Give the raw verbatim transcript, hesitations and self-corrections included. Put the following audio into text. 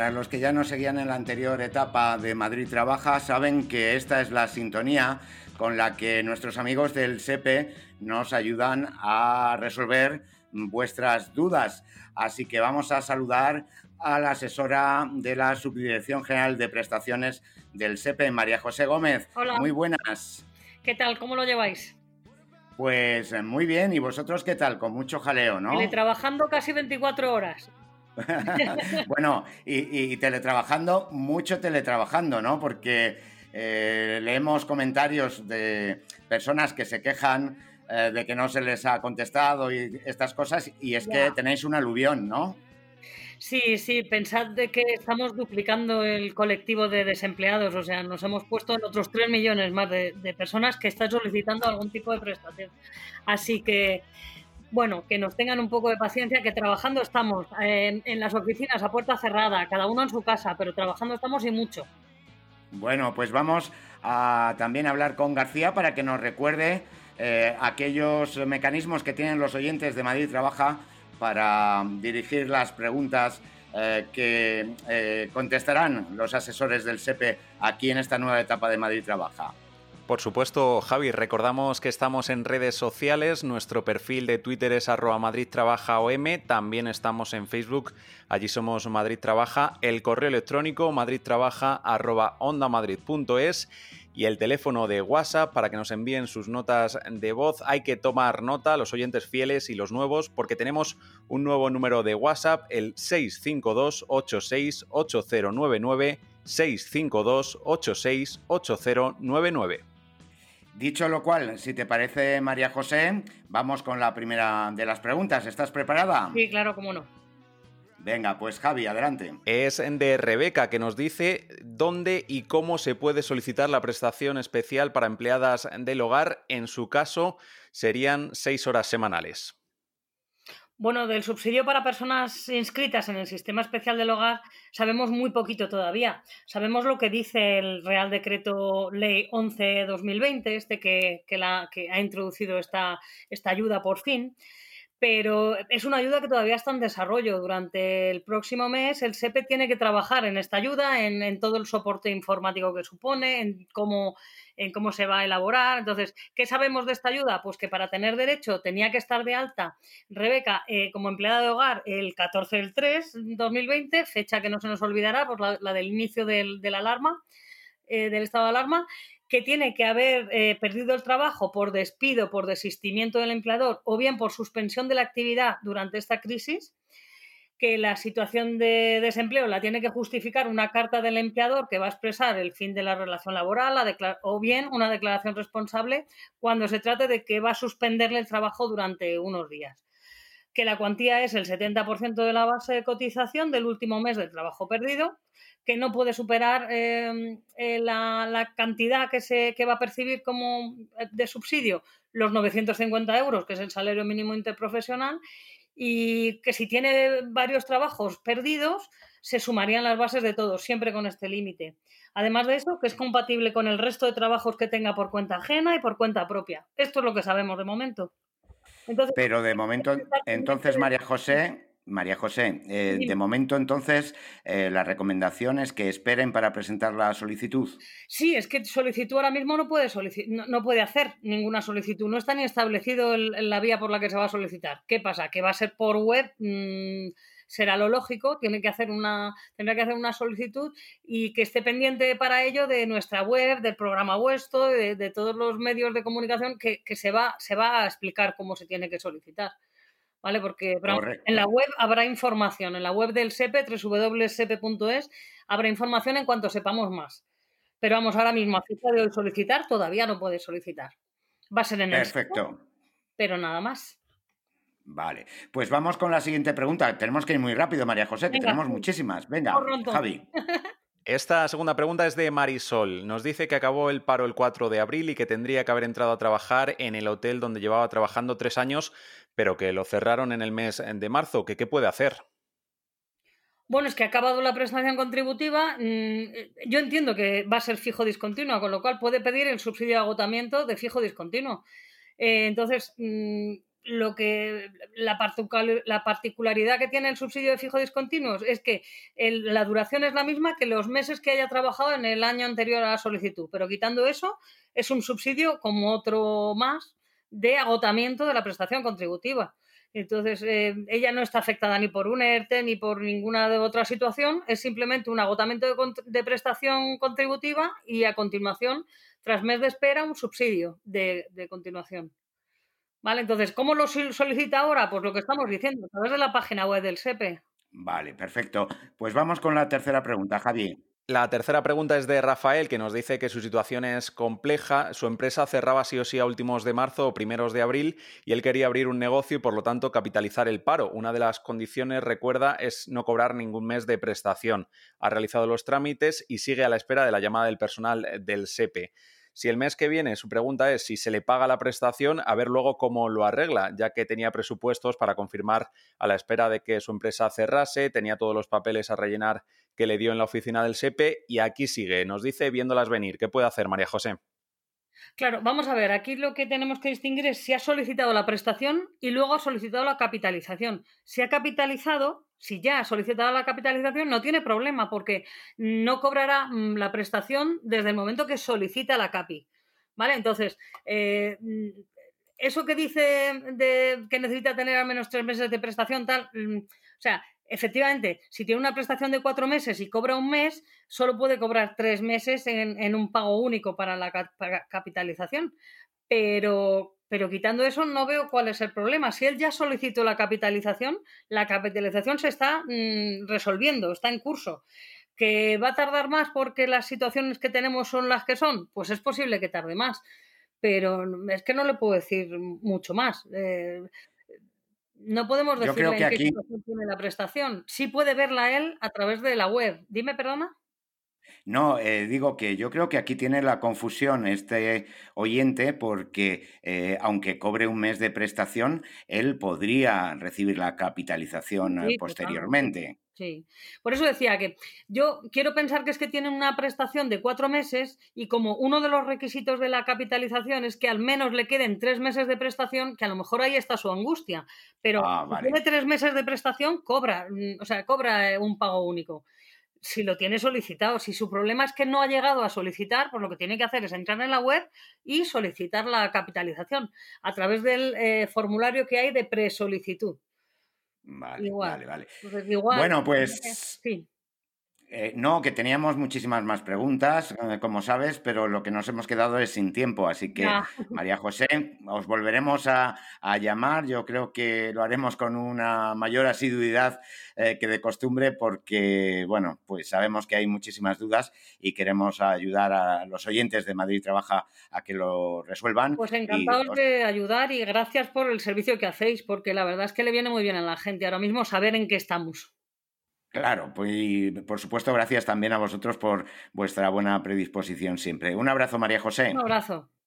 Para los que ya nos seguían en la anterior etapa de Madrid Trabaja, saben que esta es la sintonía con la que nuestros amigos del SEPE nos ayudan a resolver vuestras dudas. Así que vamos a saludar a la asesora de la Subdirección General de Prestaciones del SEPE, María José Gómez. Hola. Muy buenas. ¿Qué tal? ¿Cómo lo lleváis? Pues muy bien. ¿Y vosotros qué tal? Con mucho jaleo, ¿no? Teletrabajando casi veinticuatro horas. Bueno, y, y teletrabajando, mucho teletrabajando, ¿no? Porque eh, leemos comentarios de personas que se quejan eh, de que no se les ha contestado y estas cosas, y es Ya. que tenéis un aluvión, ¿no? Sí, sí, pensad de que estamos duplicando el colectivo de desempleados, o sea, nos hemos puesto en otros tres millones más de, de personas que están solicitando algún tipo de prestación. Así que, bueno, que nos tengan un poco de paciencia, que trabajando estamos en, en las oficinas a puerta cerrada, cada uno en su casa, pero trabajando estamos y mucho. Bueno, pues vamos a también hablar con García para que nos recuerde eh, aquellos mecanismos que tienen los oyentes de Madrid Trabaja para dirigir las preguntas eh, que eh, contestarán los asesores del SEPE aquí en esta nueva etapa de Madrid Trabaja. Por supuesto, Javi, recordamos que estamos en redes sociales, nuestro perfil de Twitter es arroba Madrid Trabaja O M, también estamos en Facebook, allí somos Madrid Trabaja, el correo electrónico madridtrabaja arroba ondamadrid punto es y el teléfono de WhatsApp para que nos envíen sus notas de voz. Hay que tomar nota, los oyentes fieles y los nuevos, porque tenemos un nuevo número de WhatsApp, el seis cinco dos ocho seis ocho cero nueve nueve, seis cinco dos ocho seis ocho cero nueve nueve. Dicho lo cual, si te parece, María José, vamos con la primera de las preguntas. ¿Estás preparada? Sí, claro, cómo no. Venga, pues Javi, adelante. Es de Rebeca, que nos dice dónde y cómo se puede solicitar la prestación especial para empleadas del hogar. En su caso, serían seis horas semanales. Bueno, del subsidio para personas inscritas en el Sistema Especial del Hogar sabemos muy poquito todavía. Sabemos lo que dice el Real Decreto Ley once barra dos mil veinte, este que, que, la, que ha introducido esta, esta ayuda por fin, pero es una ayuda que todavía está en desarrollo. Durante el próximo mes el SEPE tiene que trabajar en esta ayuda, en, en todo el soporte informático que supone, en cómo, en cómo se va a elaborar. Entonces, ¿qué sabemos de esta ayuda? Pues que para tener derecho tenía que estar de alta Rebeca eh, como empleada de hogar el catorce del tres de dos mil veinte, fecha que no se nos olvidará, por la, la del inicio del, de la alarma, eh, del estado de alarma, que tiene que haber eh, perdido el trabajo por despido, por desistimiento del empleador o bien por suspensión de la actividad durante esta crisis, que la situación de desempleo la tiene que justificar una carta del empleador que va a expresar el fin de la relación laboral declar- o bien una declaración responsable cuando se trate de que va a suspenderle el trabajo durante unos días. Que la cuantía es el setenta por ciento de la base de cotización del último mes del trabajo perdido, que no puede superar eh, eh, la, la cantidad que, se, que va a percibir como de subsidio, los novecientos cincuenta euros, que es el salario mínimo interprofesional, y que si tiene varios trabajos perdidos, se sumarían las bases de todos, siempre con este límite. Además de eso, que es compatible con el resto de trabajos que tenga por cuenta ajena y por cuenta propia. Esto es lo que sabemos de momento. Entonces, Pero de momento, entonces, María José, María José, eh, de momento, entonces, eh, la recomendación es que esperen para presentar la solicitud. Sí, es que solicitud ahora mismo no puede, no, no puede hacer ninguna solicitud. No está ni establecido el, la vía por la que se va a solicitar. ¿Qué pasa? Que va a ser por web, mmm, será lo lógico, tiene que hacer una, tendrá que hacer una solicitud y que esté pendiente para ello de nuestra web, del programa vuestro, de, de todos los medios de comunicación que, que se, va, se va a explicar cómo se tiene que solicitar. ¿Vale? Porque en la web habrá información, en la web del SEPE, doble u doble u doble u punto sepe punto es, habrá información en cuanto sepamos más. Pero vamos, ahora mismo a fecha de hoy solicitar, todavía no puedes solicitar. Va a ser en Perfecto. el SEPE, pero nada más. Vale, pues vamos con la siguiente pregunta. Tenemos que ir muy rápido, María José, que Venga, tenemos sí. muchísimas. Venga, Javi. Esta segunda pregunta es de Marisol. Nos dice que acabó el paro el cuatro de abril y que tendría que haber entrado a trabajar en el hotel donde llevaba trabajando tres años, pero que lo cerraron en el mes de marzo. ¿Qué, qué puede hacer? Bueno, es que ha acabado la prestación contributiva. Yo entiendo que va a ser fijo discontinuo, con lo cual puede pedir el subsidio de agotamiento de fijo discontinuo. Entonces, lo que la, particular, la particularidad que tiene el subsidio de fijo discontinuos es que el, la duración es la misma que los meses que haya trabajado en el año anterior a la solicitud, pero quitando eso es un subsidio como otro más de agotamiento de la prestación contributiva. Entonces, eh, ella no está afectada ni por un ERTE ni por ninguna de otra situación, es simplemente un agotamiento de, de prestación contributiva y a continuación, tras mes de espera, un subsidio de, de continuación. Vale, entonces, ¿cómo lo solicita ahora? Pues lo que estamos diciendo, a través de la página web del S E P E. Vale, perfecto. Pues vamos con la tercera pregunta, Javi. La tercera pregunta es de Rafael, que nos dice que su situación es compleja. Su empresa cerraba sí o sí a últimos de marzo o primeros de abril y él quería abrir un negocio y, por lo tanto, capitalizar el paro. Una de las condiciones, recuerda, es no cobrar ningún mes de prestación. Ha realizado los trámites y sigue a la espera de la llamada del personal del S E P E. Si el mes que viene, su pregunta es si se le paga la prestación, a ver luego cómo lo arregla, ya que tenía presupuestos para confirmar a la espera de que su empresa cerrase, tenía todos los papeles a rellenar que le dio en la oficina del S E P E y aquí sigue. Nos dice viéndolas venir. ¿Qué puede hacer, María José? Claro, vamos a ver, aquí lo que tenemos que distinguir es si ha solicitado la prestación y luego ha solicitado la capitalización. Si ha capitalizado, si ya ha solicitado la capitalización, no tiene problema porque no cobrará mmm, la prestación desde el momento que solicita la capi. ¿Vale? Entonces, eh, eso que dice de que necesita tener al menos tres meses de prestación, tal, mmm, o sea, efectivamente, si tiene una prestación de cuatro meses y cobra un mes, solo puede cobrar tres meses en, en un pago único para la cap para capitalización. Pero, pero quitando eso, no veo cuál es el problema. Si él ya solicitó la capitalización, la capitalización se está mmm, resolviendo, está en curso. ¿Que va a tardar más porque las situaciones que tenemos son las que son? Pues es posible que tarde más. Pero es que no le puedo decir mucho más. Eh, No podemos Yo creo decirle que en qué aquí situación tiene la prestación. Sí puede verla él a través de la web. Dime, perdona. No, eh, digo que yo creo que aquí tiene la confusión este oyente porque eh, aunque cobre un mes de prestación, él podría recibir la capitalización eh, Sí, totalmente. posteriormente. Sí. Por eso decía que yo quiero pensar que es que tienen una prestación de cuatro meses y como uno de los requisitos de la capitalización es que al menos le queden tres meses de prestación, que a lo mejor ahí está su angustia. Pero Ah, si tiene vale. tres meses de prestación, cobra, mm, o sea, cobra eh, un pago único. Si lo tiene solicitado. Si su problema es que no ha llegado a solicitar, pues lo que tiene que hacer es entrar en la web y solicitar la capitalización a través del eh, formulario que hay de presolicitud. Vale, Igual. vale, vale. Entonces, igual, Bueno, eh, pues sí. Eh, no, que teníamos muchísimas más preguntas, eh, como sabes, pero lo que nos hemos quedado es sin tiempo. Así que, Ya. María José, os volveremos a, a llamar. Yo creo que lo haremos con una mayor asiduidad eh, que de costumbre porque, bueno, pues sabemos que hay muchísimas dudas y queremos ayudar a los oyentes de Madrid Trabaja a que lo resuelvan. Pues Y encantados os de ayudar y gracias por el servicio que hacéis, porque la verdad es que le viene muy bien a la gente ahora mismo saber en qué estamos. Claro, pues y por supuesto, gracias también a vosotros por vuestra buena predisposición siempre. Un abrazo, María Un José. abrazo.